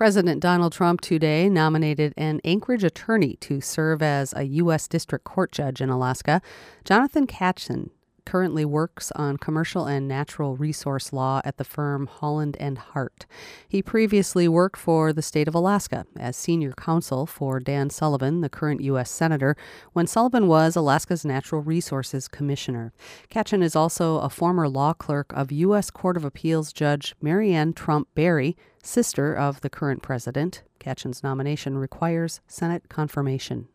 President Donald Trump today nominated an Anchorage attorney to serve as a U.S. District Court judge in Alaska. Jonathan Katchen currently works on commercial and natural resource law at the firm Holland and Hart. He previously worked for the state of Alaska as senior counsel for Dan Sullivan, the current U.S. Senator, when Sullivan was Alaska's Natural Resources Commissioner. Katchen is also a former law clerk of U.S. Court of Appeals Judge Marianne Trump Barry, sister of the current president. Katchen's nomination requires Senate confirmation.